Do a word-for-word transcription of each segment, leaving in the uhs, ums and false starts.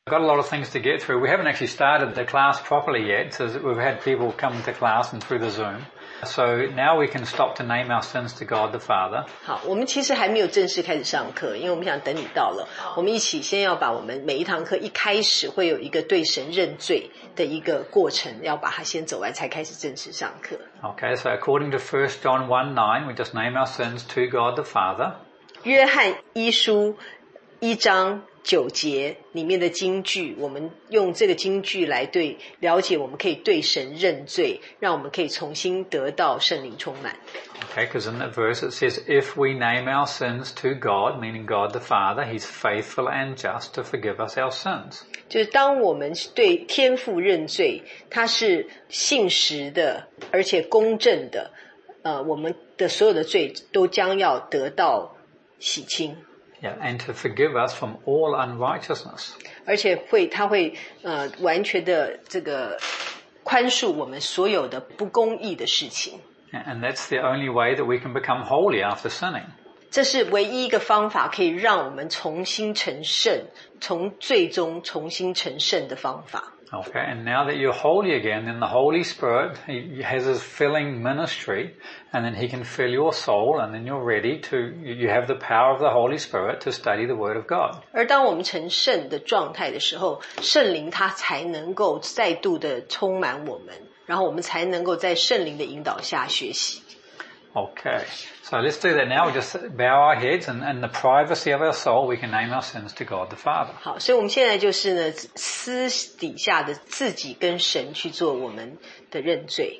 Got a lot of things to get through. We haven't actually started the class properly yet, so we've had people come to class and through the Zoom. So now we can stop to name our sins to God the Father. 好，我们其实还没有正式开始上课，因为我们想等你到了，我们一起先要把我们每一堂课一开始会有一个对神认罪的一个过程，要把它先走完才开始正式上课。 Okay, so according to First John one nine, we just name our sins to God the Father. 约翰一书一章九节里面的金句，我们用这个金句来对了解，我们可以对神认罪，让我们可以重新得到圣灵充满。 Okay, because in that verse it says, if we name our sins to God, meaning God the Father, He's faithful and just to forgive us our sins. 就是当我们对天父认罪，他是信实的，而且公正的，呃，我们的所有的罪都将要得到洗清。 Yeah, and to forgive us from all unrighteousness. 而且会，他会呃完全的这个宽恕我们所有的不公义的事情。 And that's the only way that we can become holy after sinning. 这是唯一一个方法，可以让我们重新成圣，从最终重新成圣的方法。 Okay, and now that you're holy again, then the Holy Spirit, He has His filling ministry, and then He can fill your soul, and then you're ready to, you have the power of the Holy Spirit to study the Word of God. 而当我们成圣的状态的时候，圣灵他才能够再度的充满我们，然后我们才能够在圣灵的引导下学习。 Okay, so let's do that now. We just bow our heads, and in the privacy of our soul, we can name our sins to God the Father. 好，所以我们现在就是呢，私底下的自己跟神去做我们的认罪。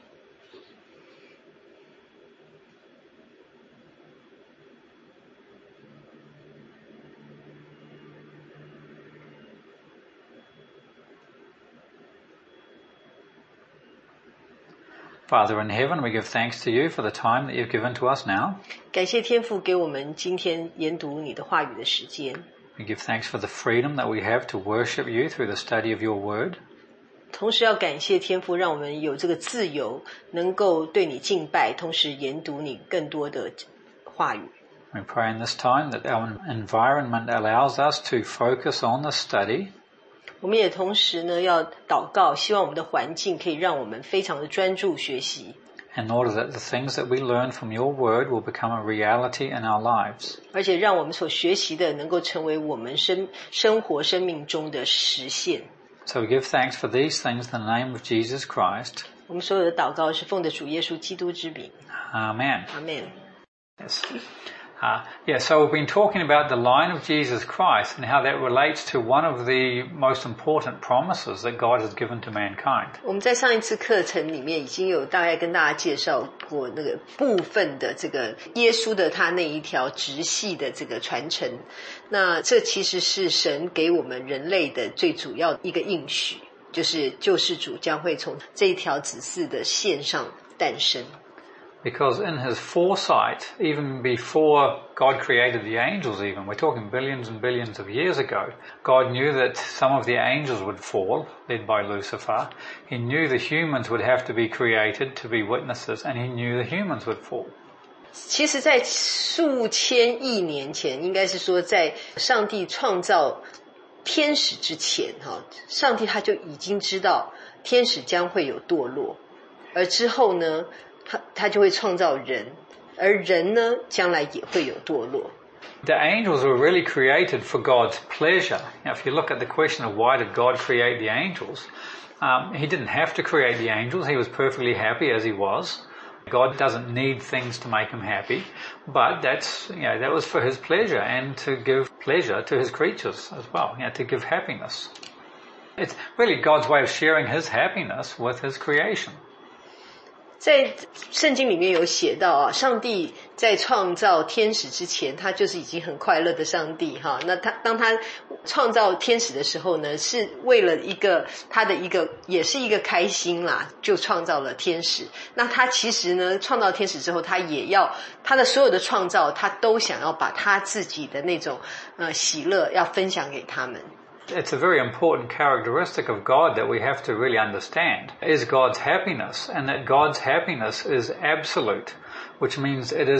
Father in heaven, we give thanks to you for the time that you've given to us now. 感谢天父给我们今天研读你的话语的时间。 We give thanks for the freedom that we have to worship you through the study of your word. 同时要感谢天父，让我们有这个自由，能够对你敬拜，同时研读你更多的话语。 We pray in this time that our environment allows us to focus on the study. 我们也同时呢要祷告，希望我们的环境可以让我们非常的专注学习。 In order that the things that we learn from your word will become a reality in our lives. 而且让我们所学习的能够成为我们生生活生命中的实现。 So we give thanks for these things in the name of Jesus Christ. 我们所有的祷告是奉着主耶稣基督之名。 Amen. Amen. Yes. Uh, yeah, so we've been talking about the line of Jesus Christ and how that relates to one of the most important promises that God has given to mankind. 我们在上一次课程里面已经有大概跟大家介绍过那个部分的这个耶稣的他那一条直系的这个传承。那这其实是神给我们人类的最主要一个应许，就是救世主将会从这一条子嗣的线上诞生。 Because in his foresight, even before God created the angels even, we're talking billions and billions of years ago, God knew that some of the angels would fall, led by Lucifer. He knew the humans would have to be created to be witnesses, and he knew the humans would fall. 其实在数千亿年前，应该是说在上帝创造天使之前，上帝他就已经知道天使将会有堕落，而之后呢他他就会创造人，而人呢将来也会有堕落。 The angels were really created for God's pleasure. Now, if you look at the question of why did God create the angels, um, he didn't have to create the angels. He was perfectly happy as he was. God doesn't need things to make him happy, but that's, you know, that was for his pleasure and to give pleasure to his creatures as well, you know, to give happiness. It's really God's way of sharing his happiness with his creation. 在圣经里面有写到啊，上帝在创造天使之前，他就是已经很快乐的上帝哈。那他当他创造天使的时候呢，是为了一个他的一个也是一个开心啦，就创造了天使。那他其实呢，创造天使之后，他也要他的所有的创造，他都想要把他自己的那种呃喜乐要分享给他们。 It's a very important characteristic of God that we have to really understand, is God's happiness, and that God's happiness is absolute, which means it is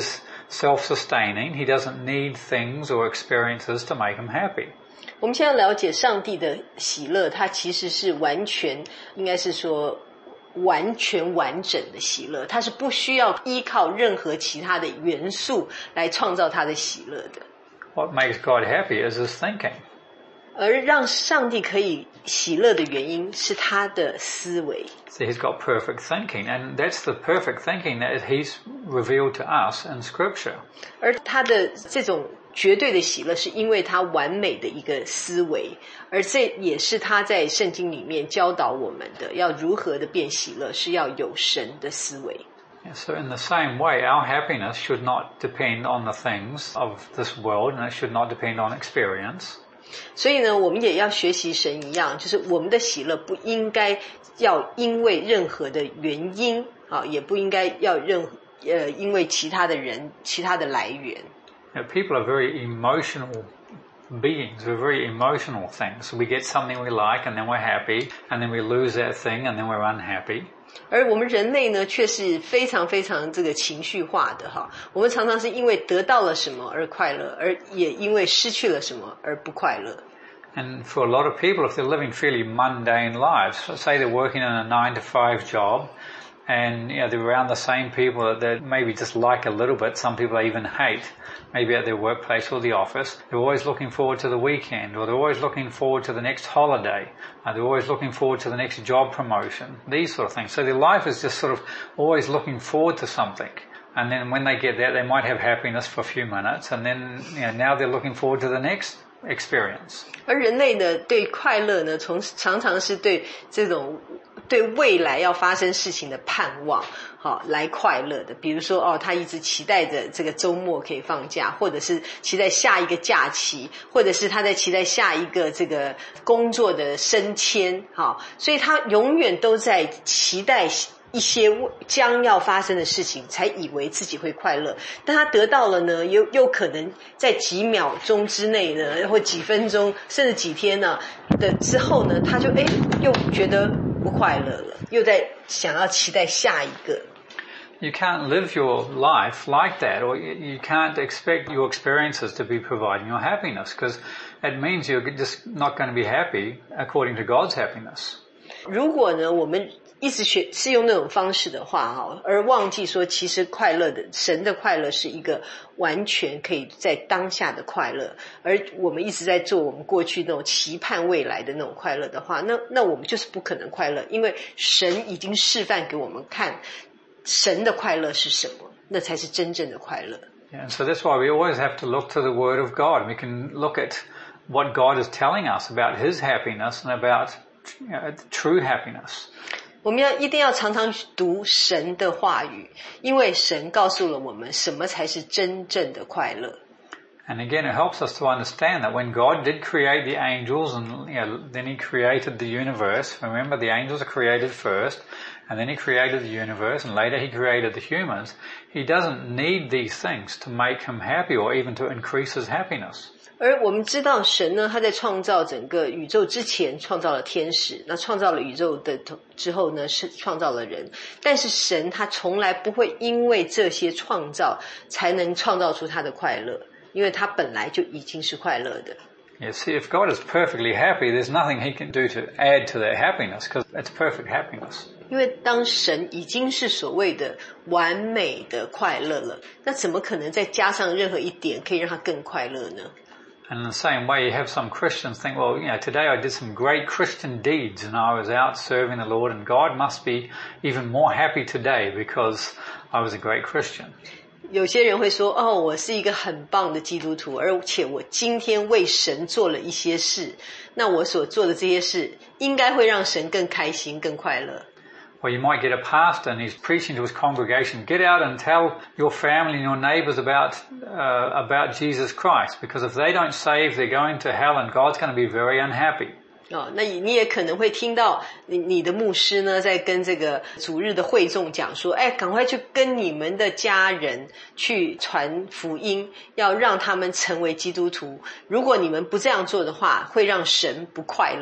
self-sustaining. He doesn't need things or experiences to make him happy. 我们现在了解上帝的喜乐，它其实是完全，应该是说完全完整的喜乐，它是不需要依靠任何其他的元素来创造他的喜乐的。 What makes God happy is his thinking. 而让上帝可以喜乐的原因是他的思维。 So he's got perfect thinking, and that's the perfect thinking that he's revealed to us in Scripture. 而他的这种绝对的喜乐是因为他完美的一个思维，而这也是他在圣经里面教导我们的，要如何的变喜乐，是要有神的思维。 So in the same way, our happiness should not depend on the things of this world, and it should not depend on experience. 所以呢，我们也要学习神一样，就是我们的喜乐不应该要因为任何的原因啊，也不应该要任呃因为其他的人、其他的来源。 You know, people are very emotional beings. We're very emotional things. So we get something we like, and then we're happy, and then we lose that thing, and then we're unhappy. 而我们人类呢，却是非常非常这个情绪化的哈。我们常常是因为得到了什么而快乐，而也因为失去了什么而不快乐。 And for a lot of people, if they're living fairly mundane lives, say they're working in a nine to five job, and you know they're around the same people that they maybe just like a little bit. Some people they even hate, maybe at their workplace or the office. They're always looking forward to the weekend, or they're always looking forward to the next holiday. Uh, they're always looking forward to the next job promotion. These sort of things. So their life is just sort of always looking forward to something. And then when they get that, they might have happiness for a few minutes, and then you know now they're looking forward to the next experience. 而人类呢，对快乐呢，从常常是对这种对未来要发生事情的盼望，好来快乐的。比如说哦，他一直期待着这个周末可以放假，或者是期待下一个假期，或者是他在期待下一个这个工作的升迁，好，所以他永远都在期待一些将要发生的事情，才以为自己会快乐。但他得到了呢，又又可能在几秒钟之内呢，或几分钟，甚至几天呢的之后呢，他就哎又觉得不快乐了，又在想要期待下一个。 You can't live your life like that, or you can't expect your experiences to be providing your happiness, because it means you're just not going to be happy according to God's happiness. 如果呢，我们一直学是用那种方式的话哈，而忘记说其实快乐的神的快乐是一个完全可以在当下的快乐，而我们一直在做我们过去那种期盼未来的那种快乐的话，那那我们就是不可能快乐，因为神已经示范给我们看神的快乐是什么，那才是真正的快乐。 Yeah, and so that's why we always have to look to the Word of God. We can look at what God is telling us about His happiness and about you know, true happiness. 我们要一定要常常读神的话语，因为神告诉了我们什么才是真正的快乐。 And again, it helps us to understand that when God did create the angels and you know, then He created the universe, remember the angels are created first, and then He created the universe, and later He created the humans. He doesn't need these things to make Him happy or even to increase His happiness. 而我们知道神呢，他在创造整个宇宙之前创造了天使，那创造了宇宙的之后呢，是创造了人。但是神他从来不会因为这些创造才能创造出他的快乐，因为他本来就已经是快乐的。 Yeah, see, if God is perfectly happy, there's nothing He can do to add to that happiness, because it's perfect happiness. 因为当神已经是所谓的完美的快乐了，那怎么可能再加上任何一点可以让他更快乐呢？ And in the same way, you have some Christians think, well, you know, today I did some great Christian deeds and I was out serving the Lord, and God must be even more happy today because I was a great Christian. 有些人会说，哦，我是一个很棒的基督徒，而且我今天为神做了一些事，那我所做的这些事应该会让神更开心、更快乐。 Or you might get a pastor and he's preaching to his congregation, get out and tell your family and your neighbours about uh, about Jesus Christ, because if they don't save, they're going to hell and God's going to be very unhappy. 哦，那你也可能会听到你你的牧师呢，在跟这个主日的会众讲说，哎，赶快去跟你们的家人去传福音，要让他们成为基督徒。如果你们不这样做的话，会让神不快乐。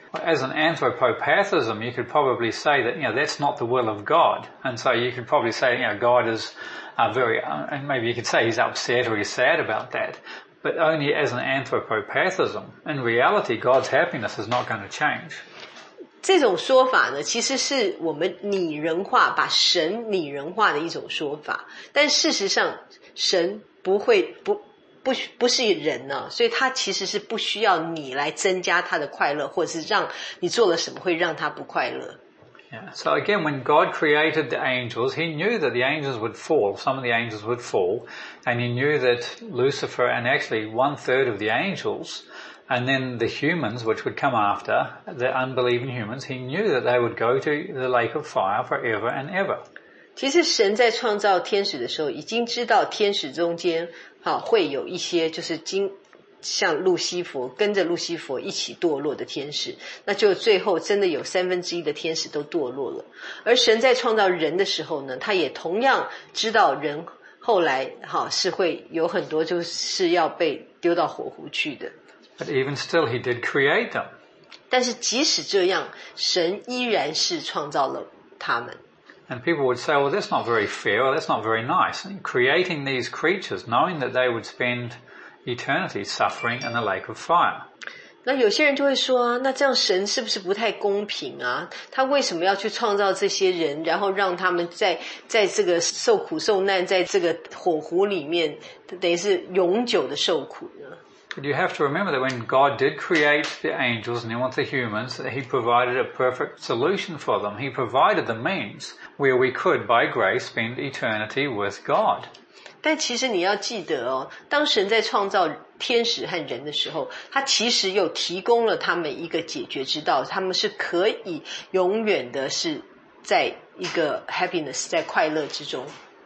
As an anthropopathism, you could probably say that, you know, that's not the will of God. And so you could probably say, you know, God is uh, very, uh, and maybe you could say he's upset or he's sad about that. But only as an anthropopathism. In reality, God's happiness is not going to change. 这种说法呢，其实是我们拟人化，把神拟人化的一种说法。但事实上，神不会不不不是人呢、啊，所以他其实是不需要你来增加他的快乐，或者是让你做了什么会让他不快乐。 Yeah. So again, when God created the angels, he knew that the angels would fall. Some of the angels would fall, and he knew that Lucifer and actually one third of the angels, and then the humans, which would come after, the unbelieving humans, he knew that they would go to the lake of fire forever and ever. 其实神在创造天使的时候，已经知道天使中间好会有一些就是经像路西佛跟着路西佛一起堕落的天使，那就最后真的有三分之一的天使都堕落了。而神在创造人的时候呢，他也同样知道人后来好是会有很多就是要被丢到火湖去的。 But even still, he did create them. 但是即使这样，神依然是创造了他们。 And people would say, well, that's not very fair, or that's not very nice. Creating these creatures, knowing that they would spend eternity suffering in the lake of fire. 那有些人就会说啊，那这样神是不是不太公平啊？他为什么要去创造这些人，然后让他们在在这个受苦受难，在这个火湖里面，等于是永久的受苦呢？ But you have to remember that when God did create the angels and then with the humans, he provided a perfect solution for them. He provided the means where we could, by grace, spend eternity with God. 但其实你要记得哦，当神在创造天使和人的时候，他其实又提供了他们一个解决之道，他们是可以永远的是在一个 happiness 在快乐之中。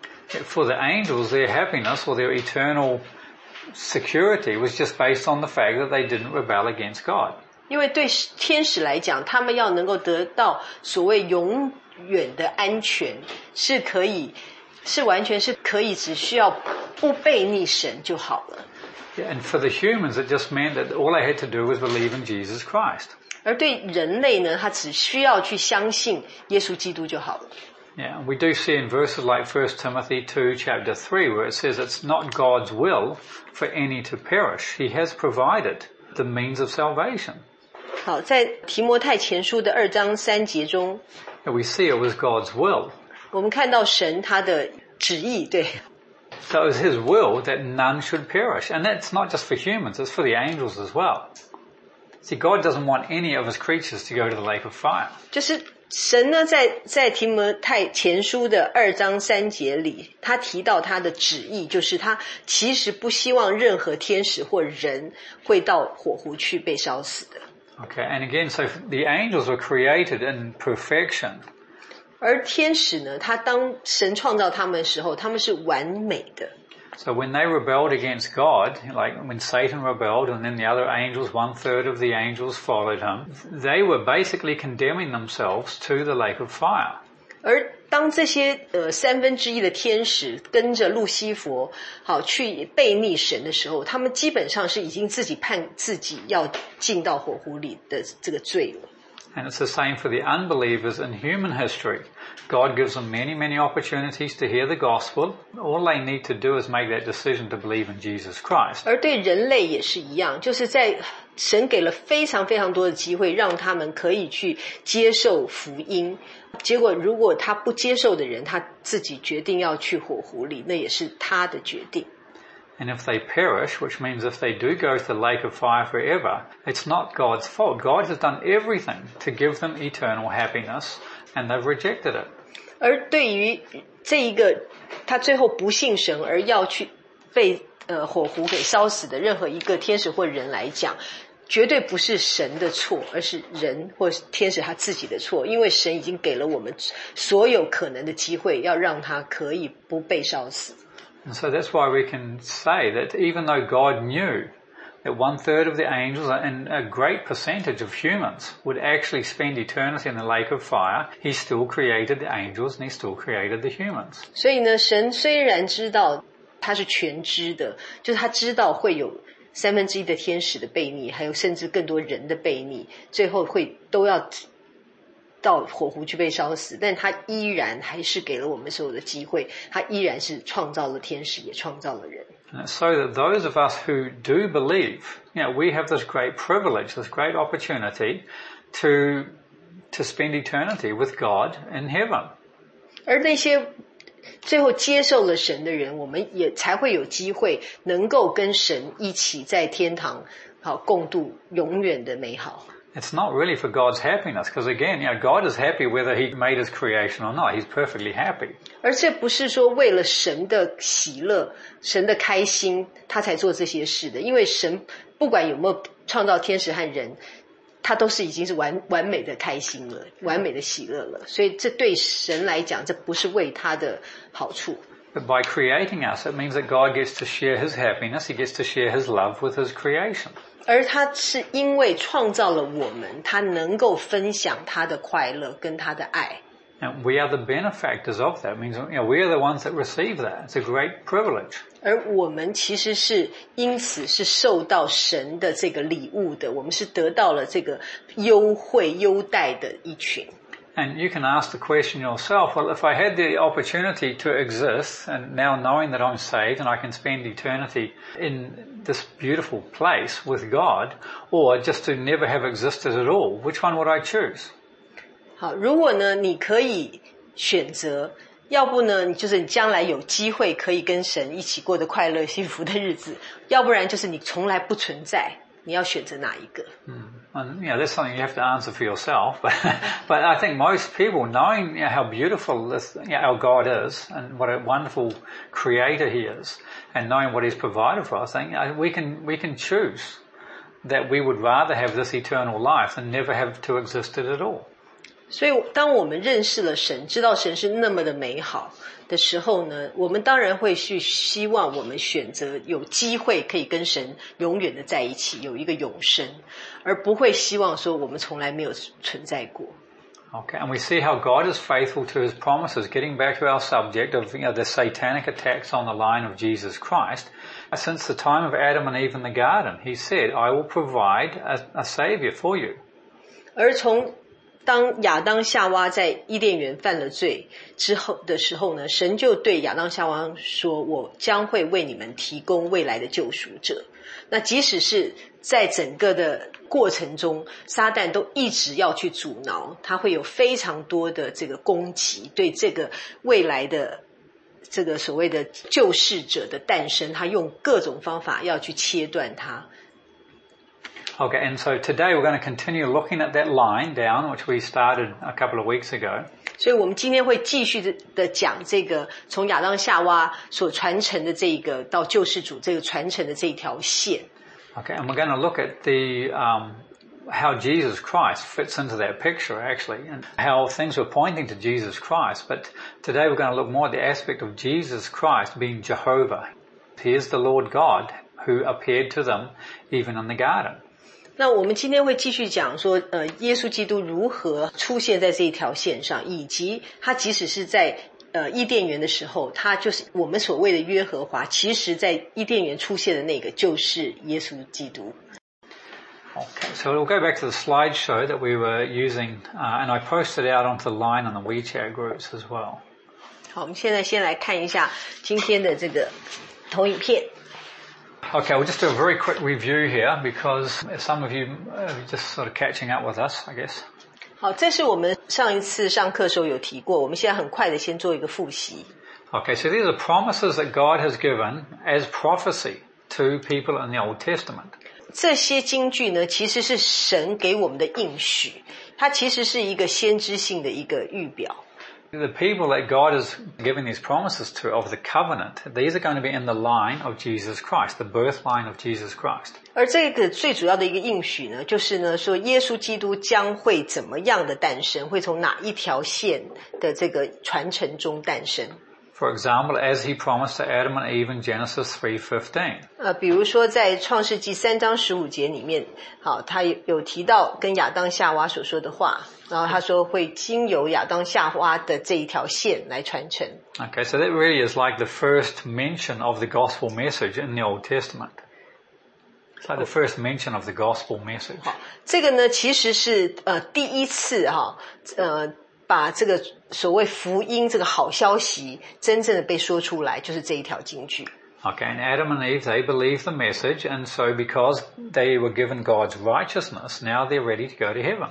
For the angels, their happiness or their eternal security was just based on the fact that they didn't rebel against God. 因为对天使来讲，他们要能够得到所谓永远的安全，是可以，是完全是可以，只需要不背逆神就好了。 Yeah, and for the humans, it just meant that all they had to do was believe in Jesus Christ. 而对人类呢，他只需要去相信耶稣基督就好了。 Yeah, we do see in verses like First Timothy two, chapter three, where it says it's not God's will for any to perish. He has provided the means of salvation. 好，在提摩太前书的二章三节中 And we see it was God's will. 我们看到神他的旨意，对。 So it was his will that none should perish. And that's not just for humans, it's for the angels as well. See, God doesn't want any of his creatures to go to the lake of fire. 就是神呢，在在提摩太前书的二章三节里，他提到他的旨意，就是他其实不希望任何天使或人会到火湖去被烧死的。 Okay, and again, so the angels were created in perfection. 而天使呢，他当神创造他们的时候，他们是完美的。 So when they rebelled against God, like when Satan rebelled and then the other angels, one third of the angels followed him, they were basically condemning themselves to the lake of fire. 而当这些呃三分之一的天使跟着路西佛好去背逆神的时候，他们基本上是已经自己判自己要进到火湖里的这个罪了。 And it's the same for the unbelievers in human history. God gives them many, many opportunities to hear the gospel. All they need to do is make that decision to believe in Jesus Christ. 而对人类也是一样，就是在神给了非常非常多的机会，让他们可以去接受福音。结果如果他不接受的人，他自己决定要去火湖里，那也是他的决定。 And if they perish, which means if they do go to the lake of fire forever, it's not God's fault. God has done everything to give them eternal happiness, and they've rejected it. 而对于这一个他最后不信神而要去被呃火湖给烧死的任何一个天使或人来讲，绝对不是神的错，而是人或天使他自己的错，因为神已经给了我们所有可能的机会，要让他可以不被烧死。 And so that's why we can say that even though God knew that one third of the angels and a great percentage of humans would actually spend eternity in the lake of fire, he still created the angels and he still created the humans. 所以呢，神虽然知道他是全知的，就是他知道会有三分之一的天使的悖逆，还有甚至更多人的悖逆，最后会都要到火湖去被烧死，但他依然还是给了我们所有的机会，他依然是创造了天使，也创造了人。 So that those of us who do believe, you know, we have this great privilege, this great opportunity to to spend eternity with God in heaven. 而那些最后接受了神的人，我们也才会有机会能够跟神一起在天堂好共度永远的美好。 It's not really for God's happiness, because again, you know, God is happy whether He made His creation or not. He's perfectly happy. 而这不是说为了神的喜乐、神的开心，他才做这些事的。因为神不管有没有创造天使和人，他都是已经是完完美的开心了，完美的喜乐了。所以这对神来讲，这不是为他的好处。 But by creating us, it means that God gets to share His happiness. He gets to share His love with His creation. 而他是因为创造了我们，他能够分享他的快乐跟他的爱。 And we are the benefactors of that. It means, you know, we are the ones that receive that. It's a great privilege. 而我们其实是因此是受到神的这个礼物的，我们是得到了这个优惠优待的一群。 And you can ask the question yourself, well, if I had the opportunity to exist, and now knowing that I'm saved and I can spend eternity in this beautiful place with God, or just to never have existed at all, which one would I choose? 好，如果呢你可以选择，要不呢你就是你将来有机会可以跟神一起过得快乐幸福的日子，要不然就是你从来不存在，你要选择哪一个？ Mm. And, you know, that's something you have to answer for yourself. But, but I think most people, knowing, you know, how beautiful this, you know, our God is and what a wonderful creator He is, and knowing what He's provided for us, I think, you know, we can we can choose that we would rather have this eternal life than never have to exist it at all. 所以当我们认识了神，知道神是那么的美好的时候呢，我们当然会去希望我们选择有机会可以跟神永远的在一起，有一个永生，而不会希望说我们从来没有存在过。 Okay, and we see how God is faithful to His promises. Getting back to our subject of, you know, the satanic attacks on the line of Jesus Christ, since the time of Adam and Eve in the garden, He said, I will provide a, a savior for you. 而从当亚当夏娃在伊甸园犯了罪之后的时候呢，神就对亚当夏娃说，我将会为你们提供未来的救赎者。那即使是在整个的过程中，撒旦都一直要去阻挠，他会有非常多的这个攻击，对这个未来的这个所谓的救世者的诞生，他用各种方法要去切断它。 Okay, and so today we're going to continue looking at that line down, which we started a couple of weeks ago. 所以我们今天会继续的的讲这个从亚当夏娃所传承的这个到救世主这个传承的这一条线。 Okay, and we're going to look at the um, how Jesus Christ fits into that picture actually, and how things were pointing to Jesus Christ. But today we're going to look more at the aspect of Jesus Christ being Jehovah. He is the Lord God who appeared to them even in the garden. 那我们今天会继续讲说，呃，耶稣基督如何出现在这一条线上，以及他即使是在呃伊甸园的时候，他就是我们所谓的约和华，其实在伊甸园出现的那个就是耶稣基督。 Okay, so we'll go back to the slideshow that we were using, uh, and I posted out onto the line on the WeChat groups as well. 好，我们现在先来看一下今天的这个投影片。 Okay, we'll just do a very quick review here because some of you are just sort of catching up with us, I guess. 好，这是我们上一次上课的时候有提过，我们现在很快的先做一个复习。 Okay, so these are promises that God has given as prophecy to people in the Old Testament. 这些金句呢，其实是神给我们的应许，它其实是一个先知性的一个预表。 The people that God is giving these promises to of the covenant, these are going to be in the line of Jesus Christ, the birth line of Jesus Christ. 而这个最主要的一个应许呢，就是呢说耶稣基督将会怎么样的诞生，会从哪一条线的这个传承中诞生。 For example, as he promised to Adam and Eve in Genesis three fifteen. 呃，比如说在创世纪三章十五节里面，好，他有有提到跟亚当夏娃所说的话，然后他说会经由亚当夏娃的这一条线来传承。 Okay, so that really is like the first mention of the gospel message in the Old Testament. It's like the first mention of the gospel message. 好，这个呢其实是呃第一次哈、呃把这个所谓福音这个好消息真正的被说出来，就是这一条金句。 Okay, and Adam and Eve, they believed the message, and so because they were given God's righteousness, now they're ready to go to heaven.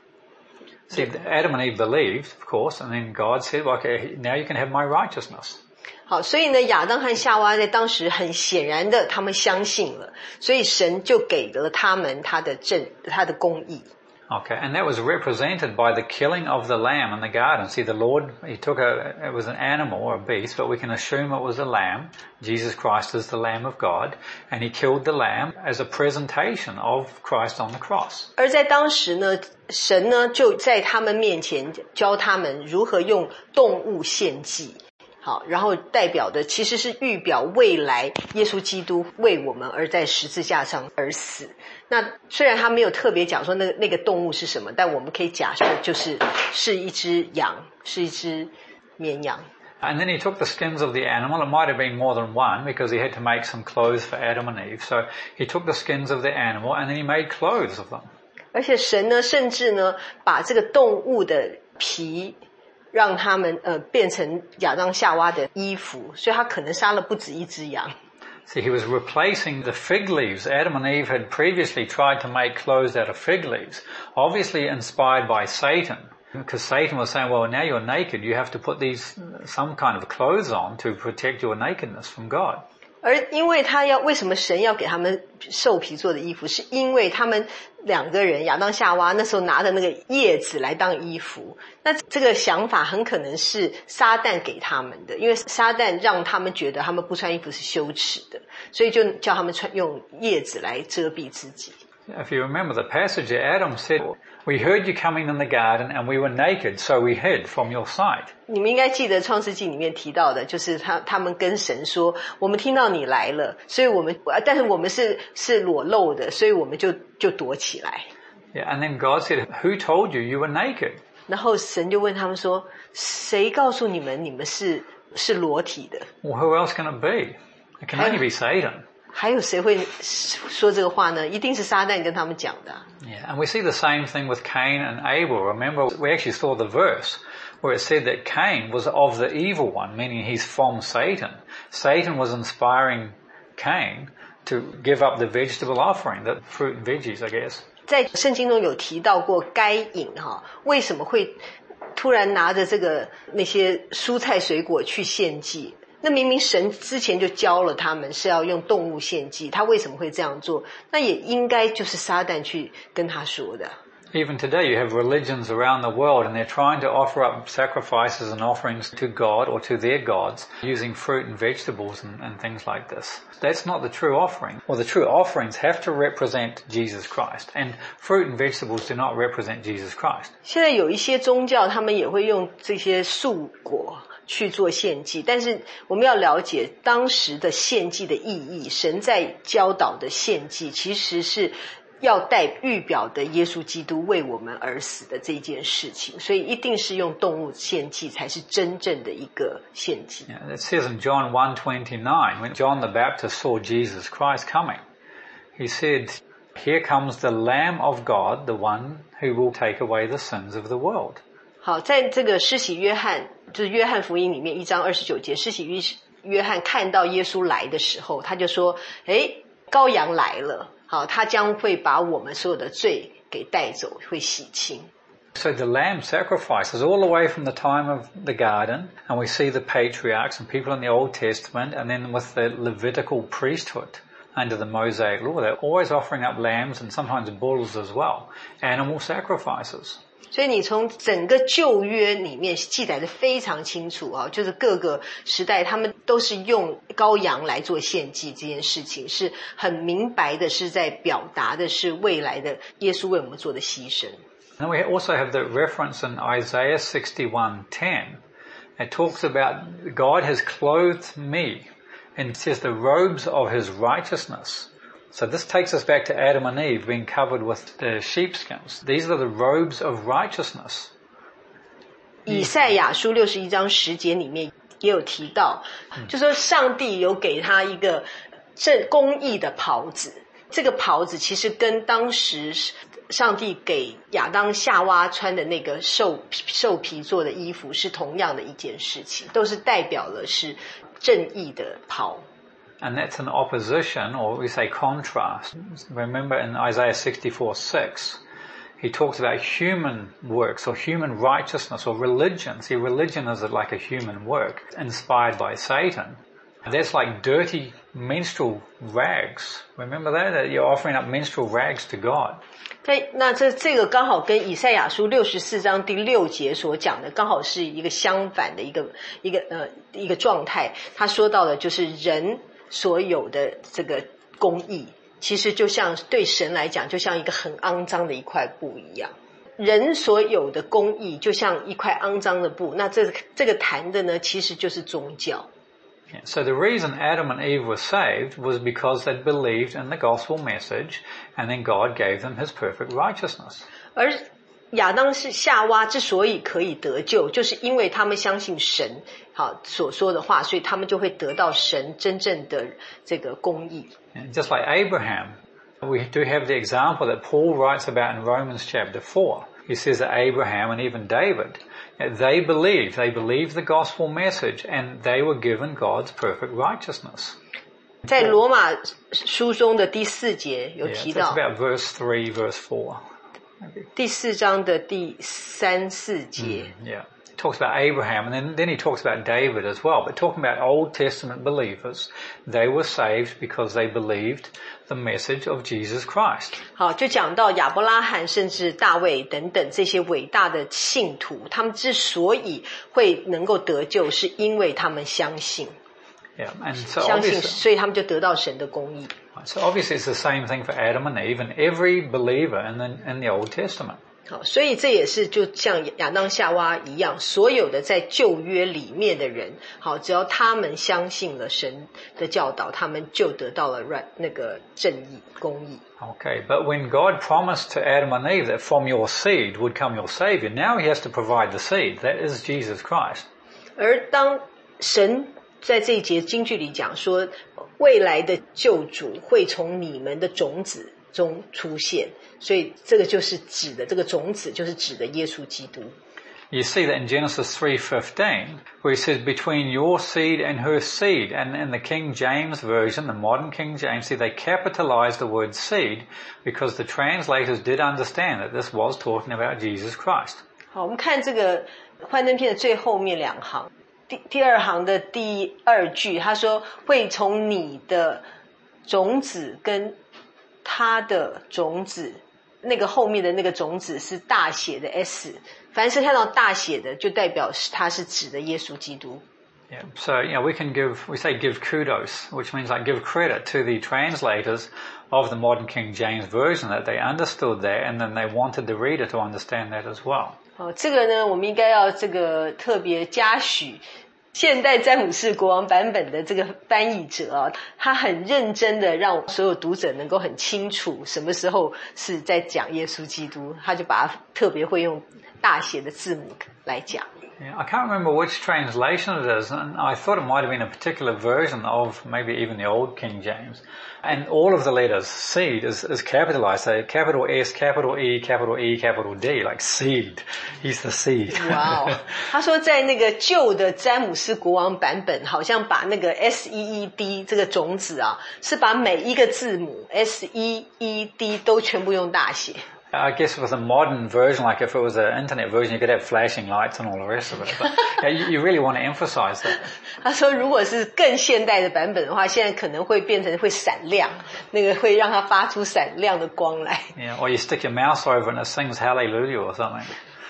See, Adam and Eve believed, of course, and then God said, well, okay, now you can have my righteousness. 好，所以呢，亚当和夏娃在当时很显然的，他们相信了，所以神就给了他们他的正他的公义。 Okay, and that was represented by the killing of the lamb in the garden. See, the Lord, he took a, it was an animal or a beast, but we can assume it was a lamb. Jesus Christ is the Lamb of God, and he killed the lamb as a presentation of Christ on the cross. 而在当时呢，神呢就在他们面前教他们如何用动物献祭。好，然后代表的其实是预表未来耶稣基督为我们而在十字架上而死。那虽然他没有特别讲说那个那个动物是什么，但我们可以假设就是是一只羊，是一只绵羊。 And then he took the skins of the animal. It might have been more than one because he had to make some clothes for Adam and Eve. So he took the skins of the animal and then he made clothes of them. 而且神呢，甚至呢把这个动物的皮让他们呃变成亚当夏娃的衣服，所以他可能杀了不止一只羊。 See, he was replacing the fig leaves. Adam and Eve had previously tried to make clothes out of fig leaves, obviously inspired by Satan, because Satan was saying, well, now you're naked, you have to put these some kind of clothes on to protect your nakedness from God. 而因为他要为什么神要给他们兽皮做的衣服，是因为他们两个人亚当夏娃那时候拿的那个叶子来当衣服，那这个想法很可能是撒旦给他们的，因为撒旦让他们觉得他们不穿衣服是羞耻的，所以就叫他们穿用叶子来遮蔽自己。 If you remember the passage, Adam said, we heard you coming in the garden and we were naked, so we hid from your sight. 你们应该记得创世纪里面提到的，就是他他们跟神说，我们听到你来了，所以我们但是我们是是裸露的，所以我们就就躲起来。 Yeah, and then God said, who told you you were naked? 然后神就问他们说，谁告诉你们你们是是裸体的？ Well, who else can it be? It can only be Satan. 还有谁会说这个话呢？一定是撒旦跟他们讲的。 Yeah, and we see the same thing with Cain and Abel. Remember, we actually saw the verse where it said that Cain was of the evil one, meaning he's from Satan. Satan was inspiring Cain to give up the vegetable offering, the fruit and veggies, I guess. 在圣经中有提到过该隐哈，为什么会突然拿着这个那些蔬菜水果去献祭？那明明神之前就教了他们是要用动物献祭，他为什么会这样做？那也应该就是撒旦去跟他说的。 Even today you have religions around the world and they're trying to offer up sacrifices and offerings to God or to their gods using fruit and vegetables and, and things like this. That's not the true offering. Well, the true offerings have to represent Jesus Christ, and fruit and vegetables do not represent Jesus Christ. 现在有一些宗教他们也会用这些素果去做献祭，但是我们要了解当时的献祭的意义，神在教导的献祭其实是要带预表的耶稣基督为我们而死的这件事情，所以一定是用动物献祭才是真正的一个献祭。 Yeah, it says in John one twenty-nine, when John the Baptist saw Jesus Christ coming, he said, here comes the Lamb of God, the one who will take away the sins of the world. 好，在这个施洗约翰，就是约翰福音里面一章二十九节，施洗约约翰看到耶稣来的时候，他就说，诶，羔羊来了，好，他将会把我们所有的罪给带走，会洗清。 So the lamb sacrifices all the way from the time of the garden, and we see the patriarchs and people in the Old Testament, and then with the Levitical priesthood under the Mosaic law, they're always offering up lambs and sometimes bulls as well, animal sacrifices. 所以你从整个旧约里面记载的非常清楚啊，就是各个时代他们都是用羔羊来做献祭，这件事情是很明白的，是在表达的是未来的耶稣为我们做的牺牲。 And we also have the reference in Isaiah sixty-one ten. It talks about God has clothed me, and it says the robes of his righteousness. So this takes us back to Adam and Eve being covered with the sheepskins. These are the robes of righteousness. 以赛亚书六十一章十节里面也有提到，就说上帝有给他一个正公义的袍子， 这个袍子其实跟当时上帝给亚当夏娃穿的那个兽兽皮做的衣服是同样的一件事情，都是代表了是正义的袍。 And that's an opposition, or we say contrast. Remember in Isaiah sixty-four six, he talks about human works or human righteousness or religion. See, religion is like a human work inspired by Satan. That's like dirty menstrual rags. Remember that? That you're offering up menstrual rags to God. 对，那这这个刚好跟以赛亚书六十四章第六节所讲的刚好是一个相反的一个一个呃一个状态。他说到的就是人所有的这个公义，其实就像对神来讲，就像一个很肮脏的一块布一样。人所有的公义就像一块肮脏的布，那这这个谈的呢，其实就是宗教。 So the reason Adam and Eve were saved was because they believed in the gospel message, and then God gave them his perfect righteousness. 而亚当是夏娃之所以可以得救，就是因为他们相信神好所说的话，所以他们就会得到神真正的这个公义。 And just like Abraham, we do have the example that Paul writes about in Romans chapter four. He says that Abraham and even David, they believed, they believed the gospel message, and they were given God's perfect righteousness. 在罗马书中的第四节有提到 yeah, it's about verse three, verse four. 第四章的第三四节 mm, yeah. He talks about Abraham, and then, then he talks about David as well. But talking about Old Testament believers, they were saved because they believed the message of Jesus Christ. 好，就讲到亚伯拉罕甚至大卫等等这些伟大的信徒，他们之所以会能够得救，是因为他们相信。 Yeah, and so 相信， obviously, 所以他们就得到神的公义。 so obviously it's the same thing for Adam and Eve and every believer in the, in the Old Testament. 好，所以这也是就像亚当夏娃一样，所有的在旧约里面的人，好，只要他们相信了神的教导，他们就得到了那个正义、公义。 Okay, but when God promised to Adam and Eve that from your seed would come your Savior, now he has to provide the seed. That is Jesus Christ. 而当神在这一节经句里讲说，未来的救主会从你们的种子中出现，所以这个就是指的这个种子就是指的耶稣基督。 You see that in Genesis three fifteen, where he says, between your seed and her seed. And in the King James Version, the modern King James, see, they capitalized the word seed because the translators did understand that this was talking about Jesus Christ. 好，我们看这个幻灯片的最后面两行，第第二行的第二句，他说会从你的种子跟他的种子，那个后面的那个种子是大写的 S， 凡是看到大写的就代表它是指的耶稣基督。 Yeah, so, you know, we can give, we say give kudos, which means like give credit to the translators of the modern King James Version that they understood that and then they wanted the reader to understand that as well. 好，这个呢，我们应该要这个特别嘉许现代詹姆士国王版本的这个翻译者啊，他很认真的让所有读者能够很清楚什么时候是在讲耶稣基督，他就把它特别会用大写的字母来讲。 Yeah, I can't remember which translation it is, and I thought it might have been a particular version of maybe even the old King James. And all of the letters, seed, is, is capitalized. So capital S, capital E, capital E, capital D, like seed. He's the seed. Wow. 他说在那个旧的詹姆斯国王版本，好像把那个 S E E D 这个种子啊，是把每一个字母 S E E D 都全部用大写。 I guess with a modern version, like if it was an internet version, you could have flashing lights and all the rest of it. But yeah, you, you really want to emphasize that. 他说如果是更现代的版本的话，现在可能会变成会闪亮，那个会让它发出闪亮的光来。 Yeah, or you stick your mouse over and it sings Hallelujah or something.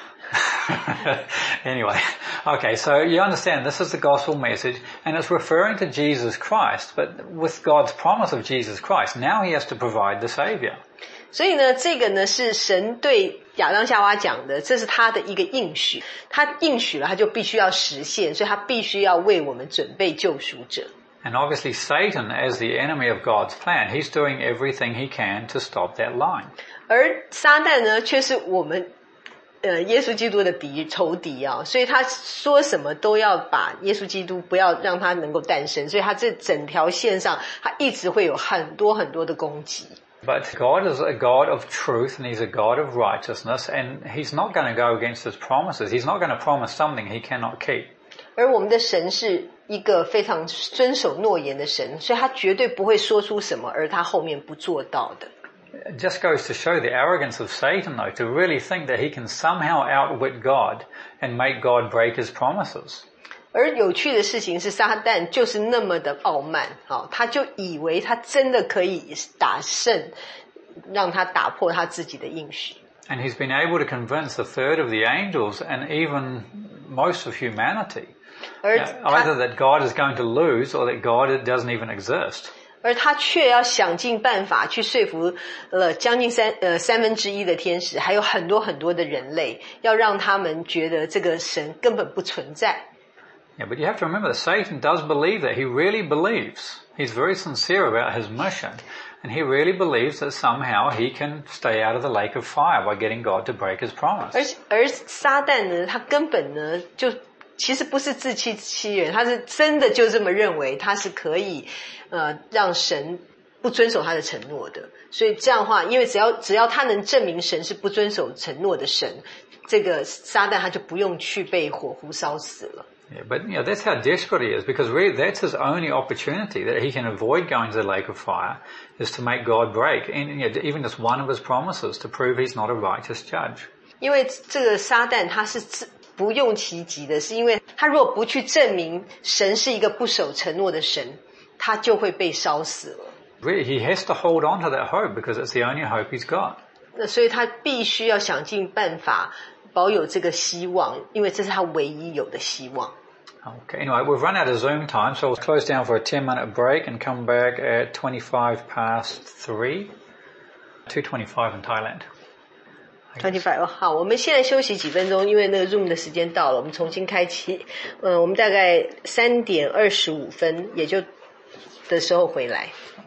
Anyway, okay, so you understand this is the gospel message and it's referring to Jesus Christ, but with God's promise of Jesus Christ, now he has to provide the Savior. 所以呢，这个呢是神对亚当夏娃讲的，这是他的一个应许，他应许了，他就必须要实现，所以他必须要为我们准备救赎者。 And obviously Satan, as the enemy of God's plan, he's doing everything he can to stop that line. 而撒旦呢，却是我们呃耶稣基督的敌仇敌啊，所以他说什么都要把耶稣基督不要让他能够诞生，所以他这整条线上，他一直会有很多很多的攻击。 But God is a God of truth and He's a God of righteousness, and He's not going to go against His promises. He's not going to promise something He cannot keep. 而我们的神是一个非常遵守诺言的神，所以他绝对不会说出什么而他后面不做到的。 It just goes to show the arrogance of Satan, though, to really think that he can somehow outwit God and make God break His promises. 而有趣的事情是，撒旦就是那么的傲慢，好，他就以为他真的可以打胜，让他打破他自己的应许。 And he's been able to convince a third of the angels and even most of humanity, either that God is going to lose or that God doesn't even exist. 而他却要想尽办法去说服了将近三呃三分之一的天使，还有很多很多的人类，要让他们觉得这个神根本不存在。 Yeah, but you have to remember that Satan does believe that. He really believes. He's very sincere about his mission. And he really believes that somehow he can stay out of the lake of fire by getting God to break His promise. 而而撒旦呢，他根本呢就其实不是自欺欺人，他是真的就这么认为，他是可以呃让神不遵守他的承诺的。所以这样的话，因为只要只要他能证明神是不遵守承诺的神，这个撒旦他就不用去被火湖烧死了。 Yeah, but you know, that's how desperate he is, because really that's his only opportunity that he can avoid going to the lake of fire is to make God break, and you know, even just one of his promises to prove he's not a righteous judge. 因为这个撒旦他是不用其极的，是因为他如果不去证明神是一个不守承诺的神，他就会被烧死了。 Really, he has to hold on to that hope because it's the only hope he's got. 那所以他必须要想尽办法保有这个希望，因为这是他唯一有的希望。 Okay, anyway, we've run out of Zoom time, so we'll close down for a ten minute break and come back at twenty-five past three, two twenty-five in Thailand. twenty-five 好，我们现在休息几分钟，因为那个 Zoom 的时间到了，我们重新开启。呃，我们大概三点二十五分也就的时候回来。